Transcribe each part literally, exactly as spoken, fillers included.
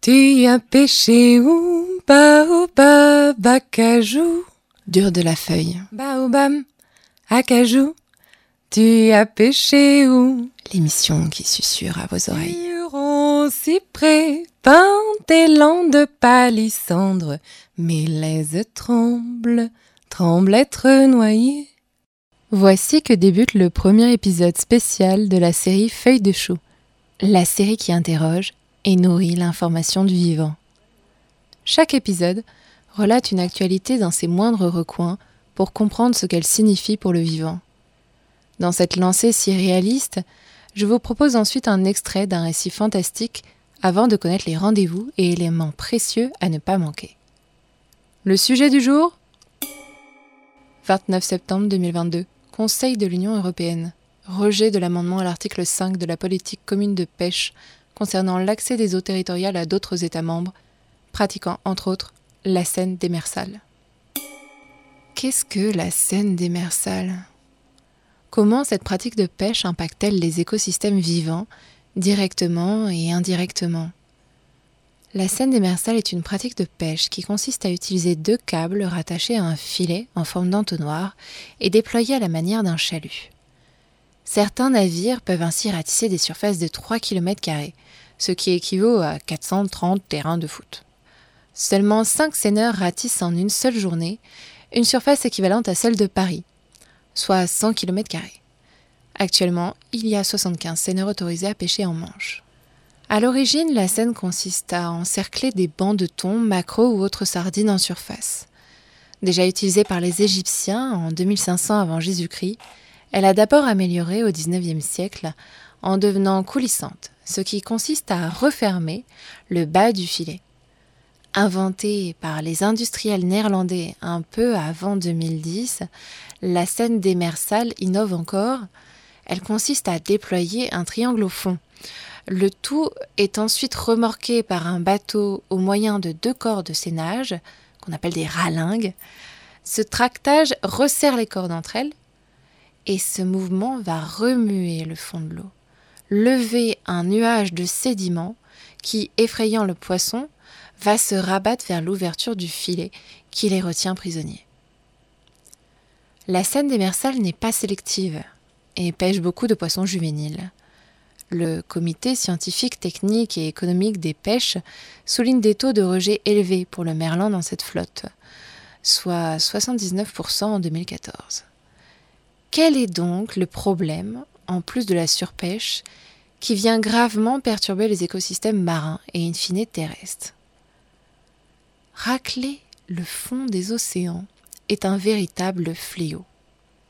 Tu as pêché où? Baobab, acajou. Dur de la feuille. Baobab, acajou. Tu as pêché où? L'émission qui susurre à vos oreilles. Huron, cyprès, pin, élan de palissandre. Mes laises tremblent, tremblent être noyées. Voici que débute le premier épisode spécial de la série Feuilles de chou. La série qui interroge et nourrit l'information du vivant. Chaque épisode relate une actualité dans ses moindres recoins pour comprendre ce qu'elle signifie pour le vivant. Dans cette lancée si réaliste, je vous propose ensuite un extrait d'un récit fantastique avant de connaître les rendez-vous et éléments précieux à ne pas manquer. Le sujet du jour ? vingt-neuf septembre deux mille vingt-deux, Conseil de l'Union européenne. Rejet de l'amendement à l'article cinq de la politique commune de pêche concernant l'accès des eaux territoriales à d'autres États membres, pratiquant entre autres la seine démersale. Qu'est-ce que la seine démersale ? Comment cette pratique de pêche impacte-t-elle les écosystèmes vivants, directement et indirectement ? La seine démersale est une pratique de pêche qui consiste à utiliser deux câbles rattachés à un filet en forme d'entonnoir et déployés à la manière d'un chalut. Certains navires peuvent ainsi ratisser des surfaces de trois kilomètres carrés, ce qui équivaut à quatre cent trente terrains de foot. Seulement cinq seineurs ratissent en une seule journée une surface équivalente à celle de Paris, soit cent kilomètres carrés. Actuellement, il y a soixante-quinze seineurs autorisés à pêcher en Manche. À l'origine, la seine consiste à encercler des bancs de thon, maquereaux ou autres sardines en surface. Déjà utilisée par les Égyptiens en deux mille cinq cents avant Jésus-Christ, elle a d'abord amélioré au dix-neuvième siècle en devenant coulissante, ce qui consiste à refermer le bas du filet. Inventée par les industriels néerlandais un peu avant deux mille dix, la seine démersale innove encore. Elle consiste à déployer un triangle au fond. Le tout est ensuite remorqué par un bateau au moyen de deux cordes de seinage, qu'on appelle des ralingues. Ce tractage resserre les cordes entre elles et ce mouvement va remuer le fond de l'eau, lever un nuage de sédiments qui, effrayant le poisson, va se rabattre vers l'ouverture du filet qui les retient prisonniers. La seine démersale n'est pas sélective et pêche beaucoup de poissons juvéniles. Le Comité scientifique, technique et économique des pêches souligne des taux de rejet élevés pour le merlan dans cette flotte, soit soixante-dix-neuf pour cent en deux mille quatorze. Quel est donc le problème, en plus de la surpêche, qui vient gravement perturber les écosystèmes marins et in fine terrestres ? Racler le fond des océans est un véritable fléau. Pourquoi ?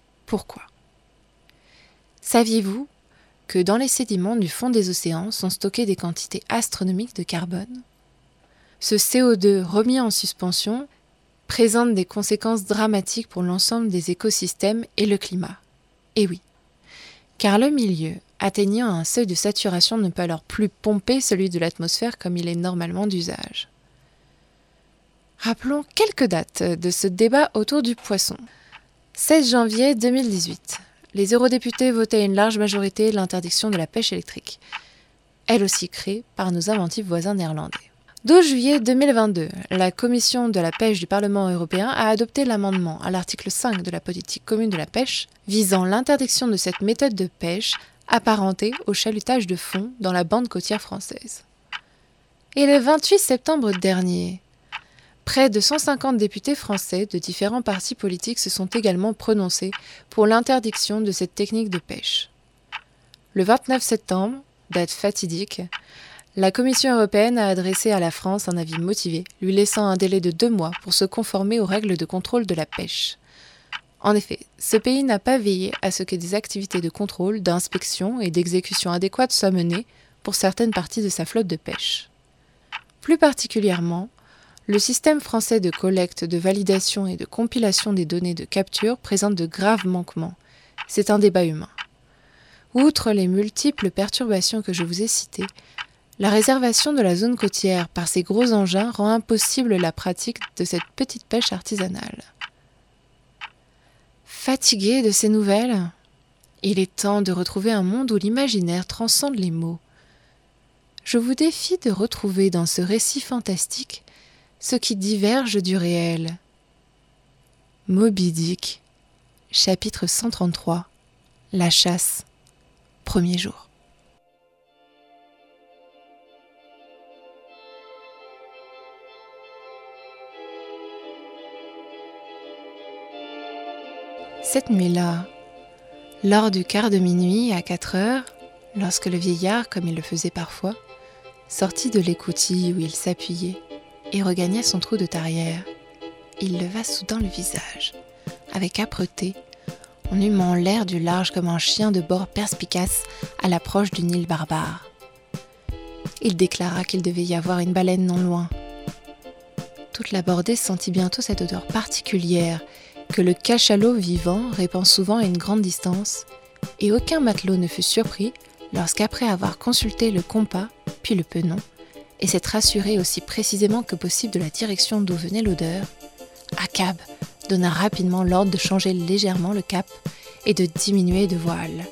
Saviez-vous que dans les sédiments du fond des océans sont stockées des quantités astronomiques de carbone ? Ce C O deux remis en suspension présente des conséquences dramatiques pour l'ensemble des écosystèmes et le climat. Et oui, car le milieu atteignant un seuil de saturation ne peut alors plus pomper celui de l'atmosphère comme il est normalement d'usage. Rappelons quelques dates de ce débat autour du poisson. seize janvier deux mille dix-huit. Les eurodéputés votaient à une large majorité l'interdiction de la pêche électrique, elle aussi créée par nos inventifs voisins néerlandais. douze juillet deux mille vingt-deux, la Commission de la pêche du Parlement européen a adopté l'amendement à l'article cinq de la politique commune de la pêche visant l'interdiction de cette méthode de pêche apparentée au chalutage de fond dans la bande côtière française. Et le vingt-huit septembre dernier, près de cent cinquante députés français de différents partis politiques se sont également prononcés pour l'interdiction de cette technique de pêche. Le vingt-neuf septembre, date fatidique, la Commission européenne a adressé à la France un avis motivé, lui laissant un délai de deux mois pour se conformer aux règles de contrôle de la pêche. En effet, ce pays n'a pas veillé à ce que des activités de contrôle, d'inspection et d'exécution adéquates soient menées pour certaines parties de sa flotte de pêche. Plus particulièrement, le système français de collecte, de validation et de compilation des données de capture présente de graves manquements. C'est un débat humain. Outre les multiples perturbations que je vous ai citées, la réservation de la zone côtière par ces gros engins rend impossible la pratique de cette petite pêche artisanale. Fatigué de ces nouvelles ? Il est temps de retrouver un monde où l'imaginaire transcende les mots. je vous défie de retrouver dans ce récit fantastique ce qui diverge du réel. Moby Dick, chapitre cent trente-trois, La chasse, premier jour. Cette nuit-là, lors du quart de minuit à quatre heures, lorsque le vieillard, comme il le faisait parfois, sortit de l'écoutille où il s'appuyait et regagna son trou de tarière, il leva soudain le visage, avec âpreté, en humant l'air du large comme un chien de bord perspicace à l'approche d'une île barbare. Il déclara qu'il devait y avoir une baleine non loin. Toute la bordée sentit bientôt cette odeur particulière que le cachalot vivant répand souvent à une grande distance, et aucun matelot ne fut surpris lorsqu'après avoir consulté le compas, puis le pennon, et s'être rassuré aussi précisément que possible de la direction d'où venait l'odeur, Achab donna rapidement l'ordre de changer légèrement le cap et de diminuer de voile.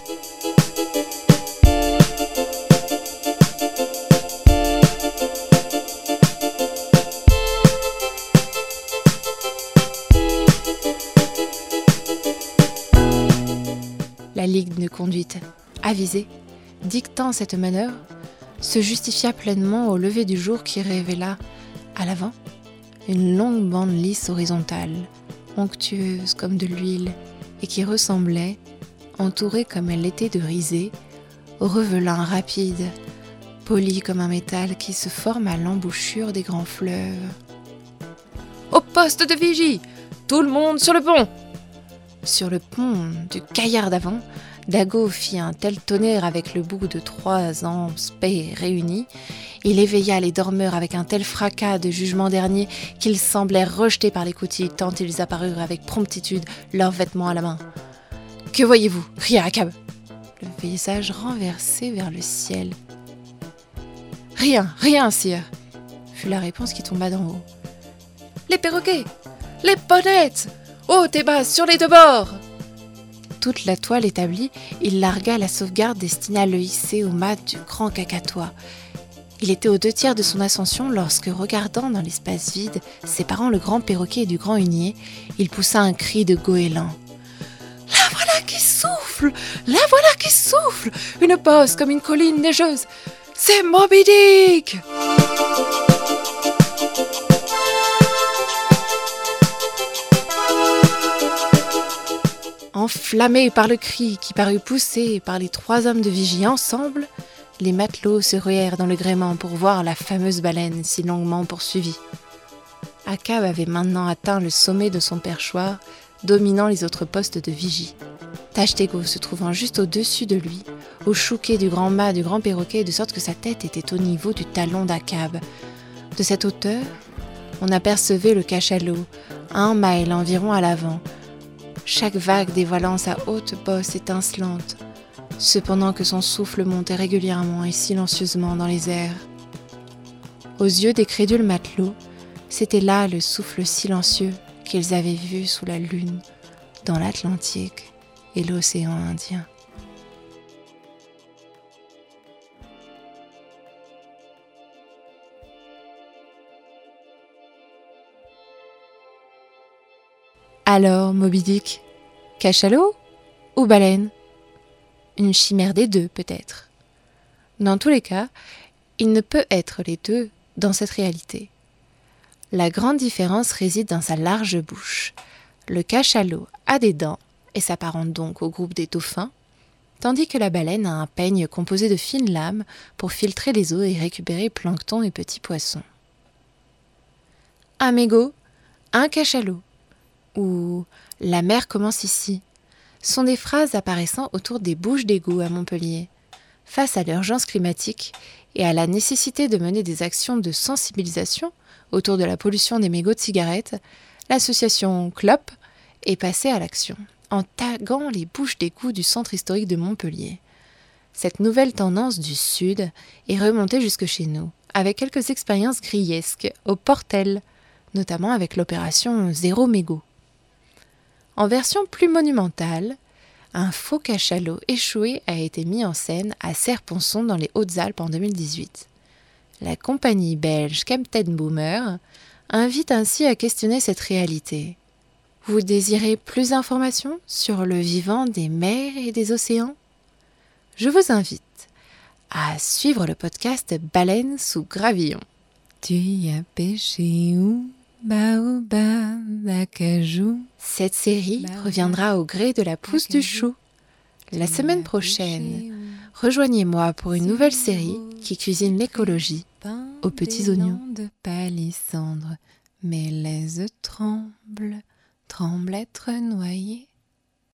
La ligne de conduite, avisée, dictant cette manœuvre, se justifia pleinement au lever du jour qui révéla, à l'avant, une longue bande lisse horizontale, onctueuse comme de l'huile et qui ressemblait, entourée comme elle l'était de risée, au revelin rapide, poli comme un métal qui se forme à l'embouchure des grands fleuves. « Au poste de vigie! Tout le monde sur le pont !» Sur le pont du Caillard d'avant, Dago fit un tel tonnerre avec le bout de trois anspets réunis, il éveilla les dormeurs avec un tel fracas de jugement dernier qu'ils semblèrent rejetés par l'écoutille tant ils apparurent avec promptitude, leurs vêtements à la main. « Que voyez-vous » cria Achab, le visage renversé vers le ciel. « Rien, rien, sire » fut la réponse qui tomba d'en haut. « Les perroquets ! Les bonnettes ! Haute et basse sur les deux bords !» Toute la toile établie, il largua la sauvegarde destinée à le hisser au mât du grand cacatois. Il était aux deux tiers de son ascension lorsque, regardant dans l'espace vide, séparant le grand perroquet du grand hunier, il poussa un cri de goéland. « La voilà qui souffle! La voilà qui souffle! Une bosse comme une colline neigeuse! C'est Moby Dick !» Enflammés par le cri qui parut poussé par les trois hommes de vigie ensemble, les matelots se ruèrent dans le gréement pour voir la fameuse baleine si longuement poursuivie. Achab avait maintenant atteint le sommet de son perchoir, dominant les autres postes de vigie. Tashtego se trouvant juste au-dessus de lui, au chouquet du grand mât du grand perroquet, de sorte que sa tête était au niveau du talon d'Achab. De cette hauteur, on apercevait le cachalot, un mille environ à l'avant, chaque vague dévoilant sa haute bosse étincelante, cependant que son souffle montait régulièrement et silencieusement dans les airs. Aux yeux des crédules matelots, c'était là le souffle silencieux qu'ils avaient vu sous la lune, dans l'Atlantique et l'océan Indien. Alors, Moby Dick, cachalot ou baleine ? Une chimère des deux, peut-être. Dans tous les cas, il ne peut être les deux dans cette réalité. La grande différence réside dans sa large bouche. Le cachalot a des dents et s'apparente donc au groupe des dauphins, tandis que la baleine a un peigne composé de fines lames pour filtrer les eaux et récupérer plancton et petits poissons. Un mégot, un cachalot, ou « la mer commence ici », sont des phrases apparaissant autour des bouches d'égout à Montpellier. Face à l'urgence climatique et à la nécessité de mener des actions de sensibilisation autour de la pollution des mégots de cigarettes, l'association Clope est passée à l'action, en taguant les bouches d'égout du centre historique de Montpellier. Cette nouvelle tendance du Sud est remontée jusque chez nous, avec quelques expériences grillesques au Portel, notamment avec l'opération Zéro Mégot. En version plus monumentale, Un faux cachalot échoué a été mis en scène à Serponçon dans les Hautes-Alpes en deux mille dix-huit. La compagnie belge Captain Boomer invite ainsi à questionner cette réalité. Vous désirez plus d'informations sur le vivant des mers et des océans ? Je vous invite à suivre le podcast Baleine sous gravillon. Tu y as pêché où ? Baobab, acajou. Cette série reviendra au gré de la pousse du chou. La semaine prochaine, rejoignez-moi pour une nouvelle série qui cuisine l'écologie aux petits oignons. De palissandre, mes lèzes tremblent, tremblent être noyées.